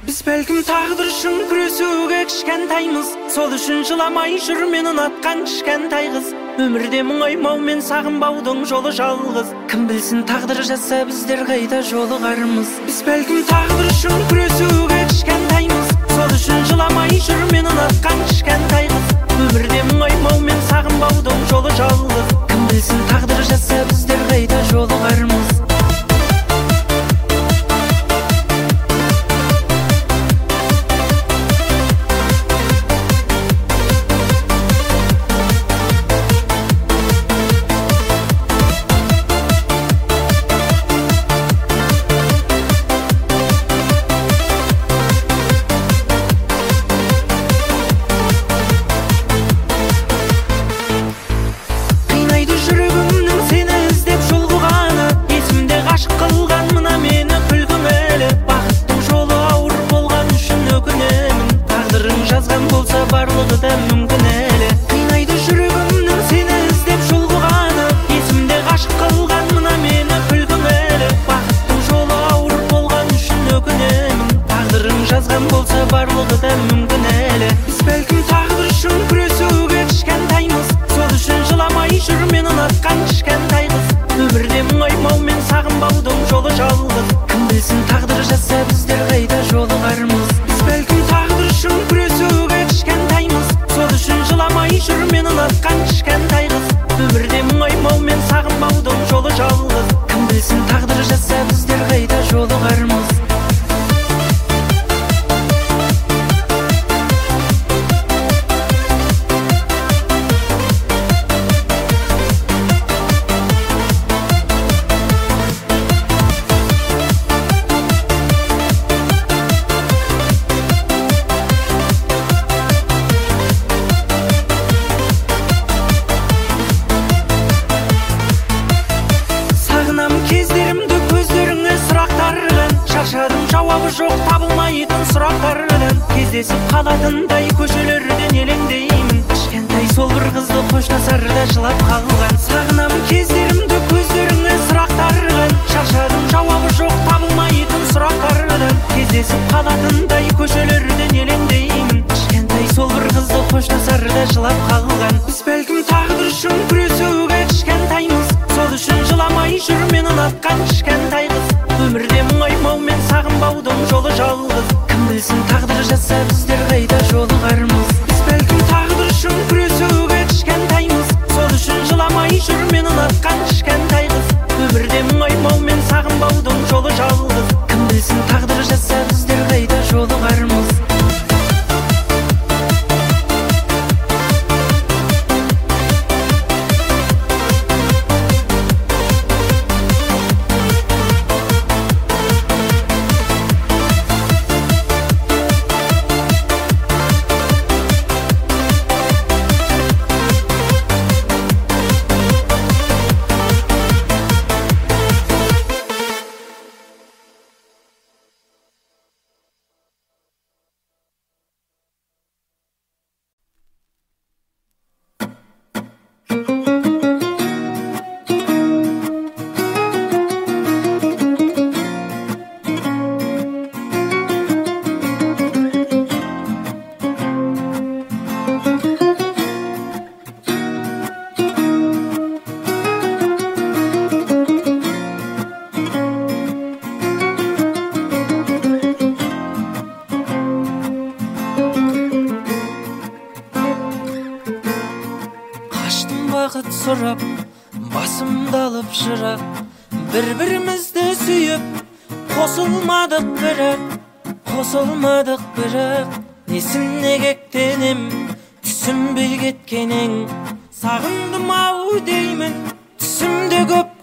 Біз бәлкім тағдыр үшін күресуге кішкентаймыз, сол үшін жыламай жүр мен ұнатқан кішкентай қыз. Өмірде мұңаймау мен сағынбаудың жолы жалғыз. Кім білсін тағдыр жазса біздер қайда жолығармыз. Біз бәлкім тағдыр үшін күресуге кішкентаймыз, сол үшін жыламай жүр мен ұнатқан кішкентай қыз. Өмірде мұңаймау мен сағынбаудың жолы жалғыз. Кім білсін тағдыр жазса біздер қайда жолығармыз. Барлығы да мүмкін әлі. Қинайды жүрегімнің сені іздеп жол қуғаны, есімде ғашық қылған мына мені күлкің әлі. Бақыттың жолы ауыр болған үшін өкінемін, тағдырың жазған болса барлығы да мүмкін әлі. Біз бәлкім тағдыр үшін күресуге кішкентаймыз, сол үшін жыламай жүр мен ұнатқан кішкентай қыз. Өмірде мұңаймау мен сағынбаудың жолы жалғыз. Кім білсін тағдыр жазса біздер қайда жолығармыз. Біз бәлкім тағдыр үшін күресуге кішкентаймыз, сол үшін жыламай жүр мен ұнатқан кішкентай қыз. Өмірде мұңаймау мен сағынбаудың жолы жалғыз. Кім білсін тағдыр жазса біздер қайда жолығармыз. Кездерімді көздеріңе сұрақтардан, шаршадым жауабы жоқ табылмайтын сұрақтардан. Кездесіп қалатындай көшелерден елеңдеймін, кішкентай сол бір қызды қоштасарда жылап қалған. Сағынам кездерімді көздеріңе сұрақтардан, шаршадым жауабы жоқ табылмайтын сұрақтардан. Кездесіп қалатындай көшелерден елеңдеймін, кішкентай сол бір қызды қоштасарда жылап қалған. Біз бәлкім тағдыр үшін күресуге кішкентаймыз, сол үшін жыламай жүр мен ұнатқан кішкентай қыз. Өмірде мұңаймау мен сағынбаудың жолы жалғыз. Кім білсін тағдыр жазса біздер қайда жолығармыз. Біз бәлкім тағдыр үшін күресуге кішкентаймыз, сол үшін жыламай жүр мен ұнатқан кішкентай қыз. Өмірде мұңаймау мен сағынбаудың жолы жалғыз. Кім білсін тағдыр жазса біздер қайда жолығармыз. Бақыт сұрап, басымды алып жырап, бір-бірімізді сүйіп, қосылмадық бірақ, несіне кектенем, түсінбей кеткенің. Сағындым ау деймін, түсімде көп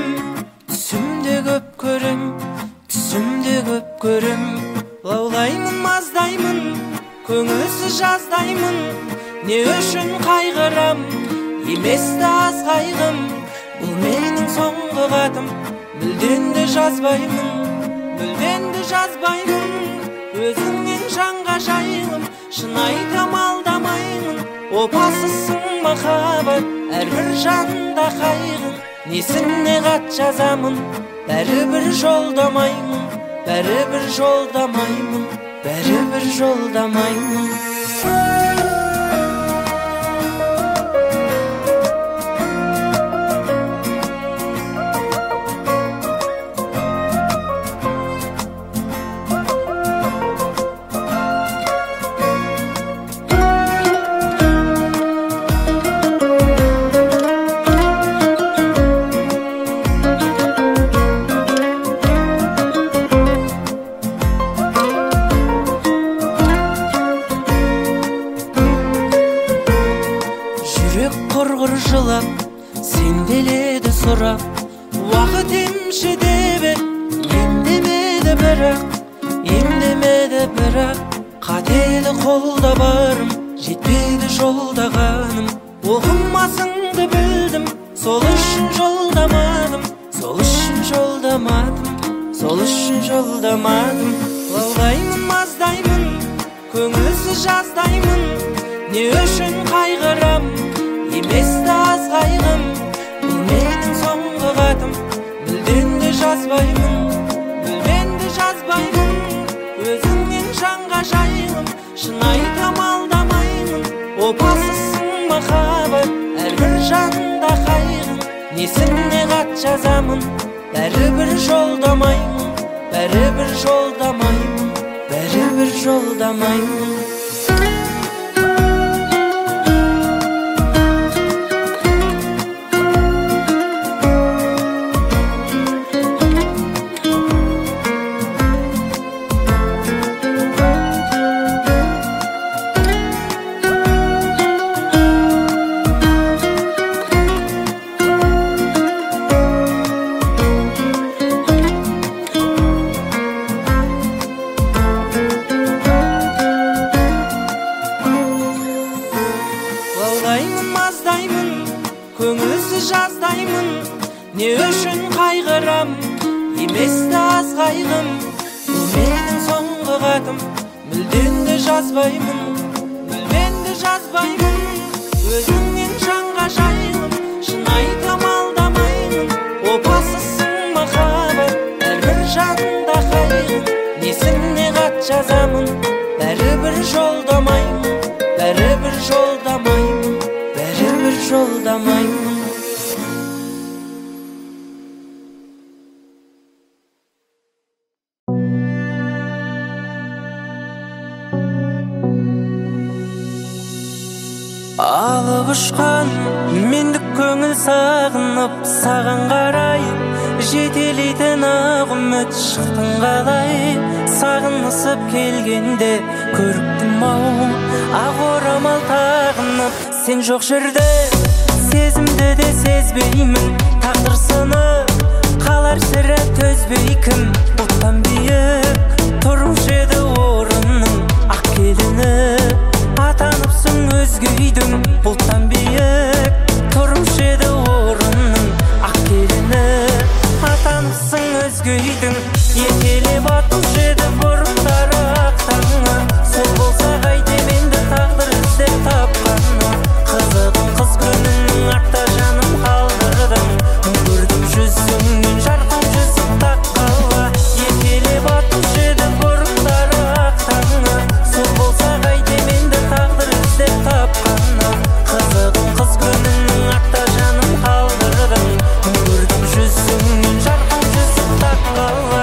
көрем, лаулаймын, маздаймын, көңілсіз жаздаймын, не үшін қайғырам, еместі аз қайғым. Бұл менің соңғы хатым, мүлденді жазбаймын, өзіңнен жанға жайылым, шын айтам алдамаймын. Опасызсың махаббат, әрбір жанда қайғым. Несіне хат жазамын, бәрібір жолдамаймын. бәрібір жолдамаймын. Құрғыр жылап, сенделеді сұрап, уақыт емші деп емдемеді бірақ, қатеді қолда барым, жетпеді жолдағаным. Оқымасыңды білдім, сол үшін жолдамадым. Лаулаймын, маздаймын, көңілсіз жаздаймын, не үшін қайғырам, еместі аз қайғым. Бұл менің соңғы қатым, мүлден де жазбаймын. Өзіңнен жанға жайылым, шын айтам алдамаймын. Опасызсың махаббат, әрбір жанда қайғым. Несіне хат жазамын, бәрібір жолдамаймын. Көңілсіз жаздаймын, не үшін қайғырам, еместі аз қайғым. Бұл менің соңғы қатым, мүлден де жазбаймын. Өзіңнен жанға жайылым, шын айтам алдамаймын. Опасызсың махаббат, әрбір жанда қайғым. Несіне хат жазамын, бәрібір жолдамаймын. Алып ұшқан мендік көңіл сағынып, саған қарай жетелейтін ақ үміт шықтың қалай. Сағынысып келгенде көріктім-ау, ақ орамал тағынып. Сен жоқ жерде сезімді де сезбеймін, тағдыр сынып қалар сірә төзбей кім. Бұлттан биік тұрушы еді орынның ақ келіні, атаныпсың өзге үйдің. Бұлттан биік тұрушы еді орынның ақ келіні, атаныпсың өзге үйдің. Еркелеп атушы еді бұрындары ақ таңы, сол болса қайтем енді тағдыр іздеп тапқаны. Қызығым қыз күнің артта жаным қалдырдың, көрдім жүзіңнен жарқын жүзік таққалы. Еркелеп атушы еді бұрындары ақ таңы, сол болса қайтем енді тағдыр іздеп тапқаны. Қызығым қыз күнің артта жаным қалдырдың, көрдім жүзіңнен жарқын жүзік таққалы.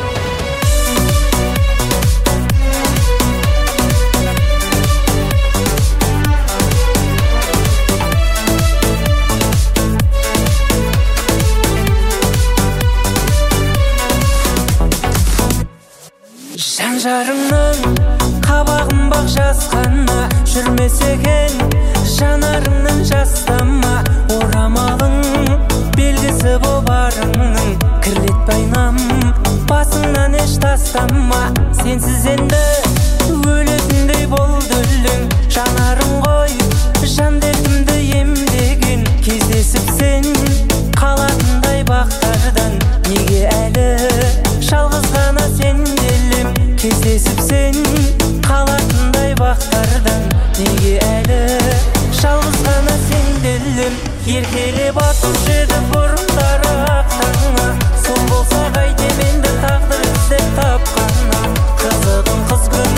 Жан-жарыңның қабағын бақ жасқана, жүрмесе екен жанарыңның жастама. Орамалың белгісі боларыңның, кірлетпе айнам, басыңнан еш тастама. Сенсіз енді өлетіндей болды өлең, жанарың ғой жан дертімді емдеген. Кездесіп сен қалатындай бақтардан, неге әлі жалғыз ғана сенделем. Кездесіп сен қалатындай бақтардан, неге әлі жалғыз ғана сенделем. Еркелеп атушы еді бұрындары ақ таңы, сол болса қайтем енді тағдыр іздеп тапқаны. Қызығым қыз күн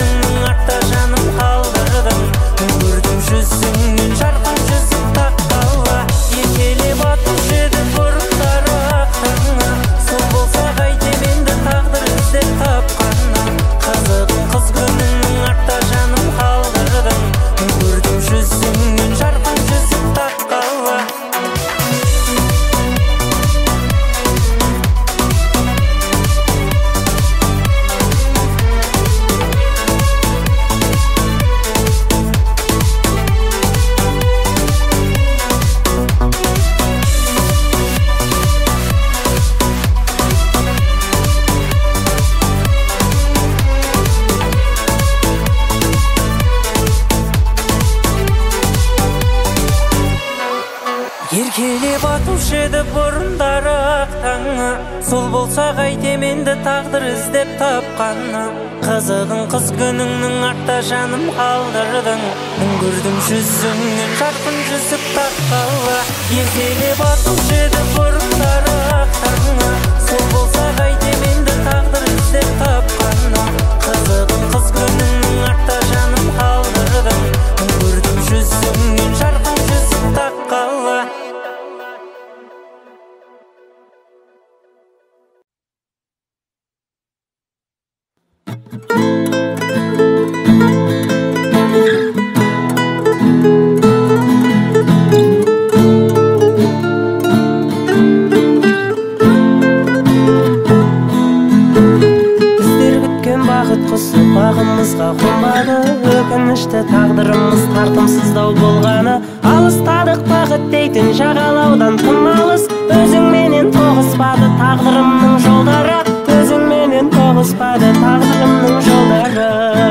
Сол болса қайтем енді тағдыр іздеп тапқаны. Қызығың қыз күніңнің артта жаным қалдырдың. Үңгірдің жүзіңнен жарқын жүзік таққалы. Ертелеп атушы еді бұрымдары ақтарыңа. Сол болса қайтем енді тағдыр іздеп тапқаны. Қызығың қыз күніңнің артта жаным қалдырдың. Үңгірдің жүзіңнен жарқын жүзік таққалы. Бағымызға қонбады өкінішті тағдырымыз тартымсыздау болғаны. Алыстадық бақыт дейтін жағалаудан тым алыс. Өзіңменен тоғыспады тағдырымның жолдары. Өзіңменен тоғыспады тағдырымның жолдары.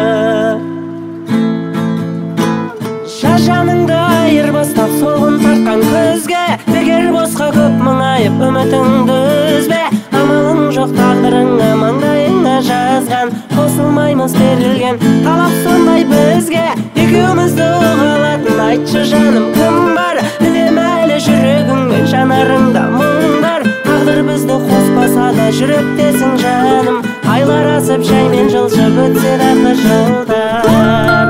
Жаныңды айырбастап солғын тартқан көзге. Бекер босқа көп мұңайып үмітіңді үзбе. Амалың жоқ тағдырыңа маңдайыңа жазған. Қосылмаймыз берілген талап сондай бізге. Екеумізді ұғалатын айтшы жаным кім бар? Білем әлі жүрегіңмен жанарыңда мұң бар. Тағдыр бізді қоспаса да жүректесің жаным. Айлар асып жаймен жылжып өтсе дағы жылдар.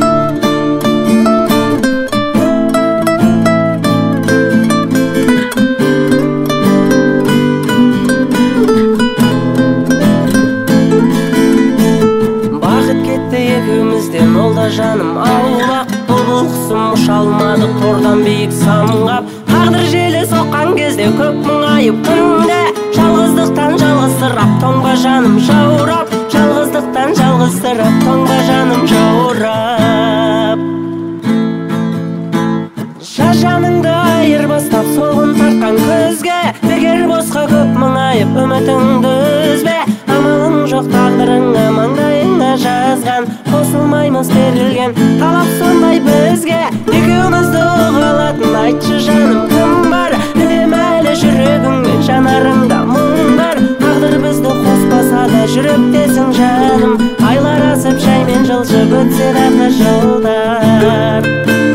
Жаным аулақ бұлбұл құсым ұша алмадық тордан биік самғап. Тағдыр желі соққан кезде көп мұңайып күнде. Жалғыздықтан жалғызсырап тоңба жаным жаурап. Жалғыздықтан жалғызсырап тоңба жаным жаурап. Жаныңды айырбастап солғын тартқан көзге. Бекер босқа көп мұңайып үмітіңді үзбе. Амалың жоқ тағдырыңа маңдайыңа жазған. Қосылмаймыз берілген талап сондай бізге. Екеумізді ұғалатын айтшы жаным кім бар? Білем әлі жүрегіңмен жанарыңда мұң бар. Тағдыр бізді қоспаса да жүректесің жаным. Айлар асып жаймен жылжып өтсе дағы жылдар.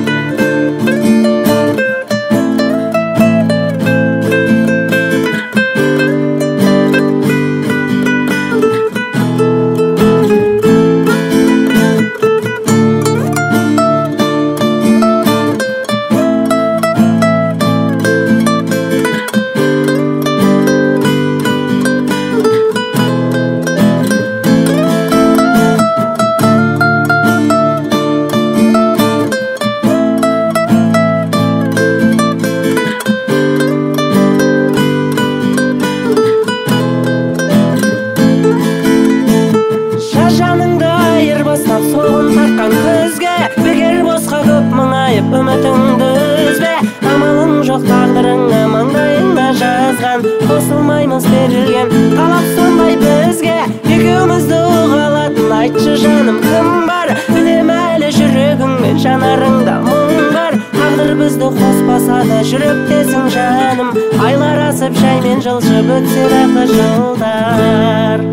Үмітіңді үзбе. Амалың жоқ тағдырыңа маңдайыңа жазған. Қосылмаймыз берілген талап сондай бізге. Екеумізді ұғалатын айтшы жаным кім бар? Білем әлі жүрегіңмен жанарыңда мұң бар. Тағдыр бізді қоспаса да жүректесің жаным. Айлар асып жаймен жылжып өтсе дағы жылдар.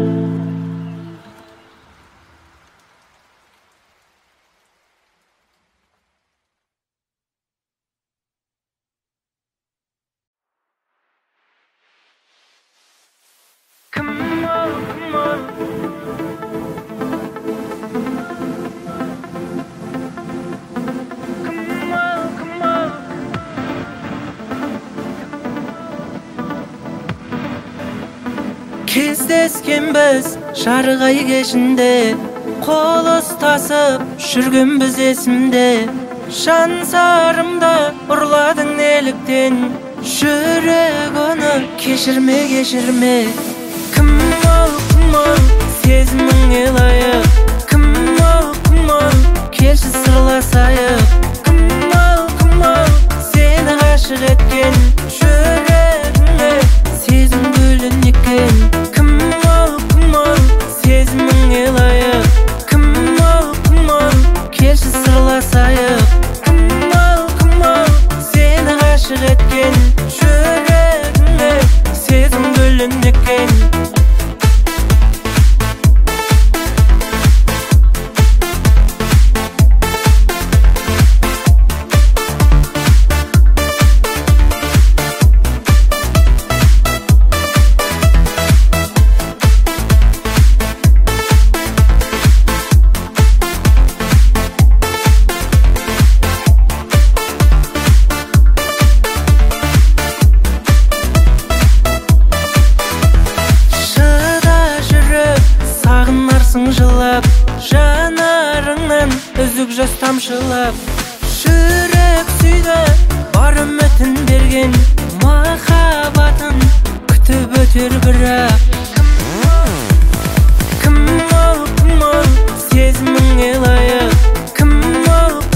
Кездескен біз жарғай кешінде. Қол ұстасып жүргенбіз есімде. Жан сарымда ұрладың неліктен. Жүрек оны кешірме, кешірме. Кім ол, сезіміңе лайық. Кім ол, келші сырласайық. Кім ол, сені ғашық еткен. Жүрегіңе сезім гүлін еккен. Кім ол, сезіміңе лайық. Кім ол, келші сырласайық. Кім ол, сені ғашық еткен. Жүрегіңе сезім гүлін тамшылап жүрек сүйді бар үмітін берген махаббатын күтіп өтер бірақ кім ол сезімің